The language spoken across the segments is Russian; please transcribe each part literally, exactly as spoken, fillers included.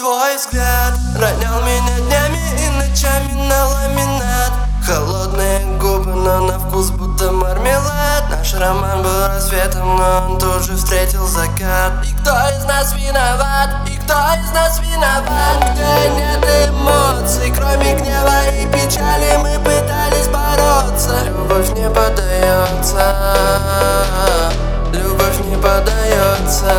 Твой взгляд ронял меня днями и ночами на ламинат. Холодные губы, но на вкус будто мармелад. Наш роман был рассветом, но он тут же встретил закат. И кто из нас виноват? И кто из нас виноват? Где нет эмоций, кроме гнева и печали, мы пытались бороться. Любовь не поддается, любовь не поддается.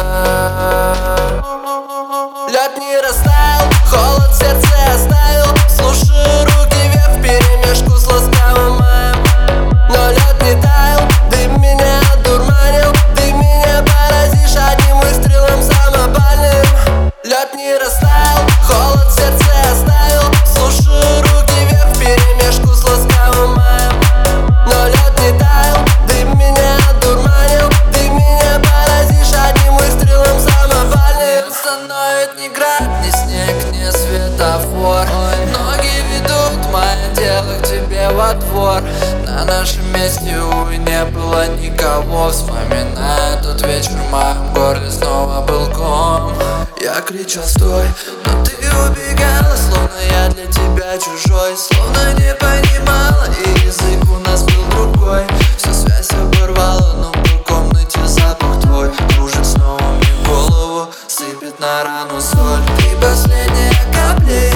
Лед не растаял, холод в сердце оставил. Слушаю руки вверх вперемешку с ласковым маем. Но лед не таял, дым меня одурманил. Ты меня поразишь одним выстрелом самопальным. Лед не растаял, холод в сердце оставил. Слушаю руки вверх вперемешку с ласковым маем. Но лед не таял, дым меня одурманил. Ты меня поразишь одним выстрелом самопальным. Остановит ни град, ни снег, ни светофор. Ноги ведут мое тело к тебе во двор. На нашем месте, увы, не было никого. Вспоминая тот вечер, в моем горле снова был ком. Я кричал стой, но ты убегала, словно я для тебя чужой. Словно не понимала, и язык у нас был другой. Всю связь оборвала, но по комнате запах твой кружит снова мне голову, сыпет на рану соль. Ты последняя капля.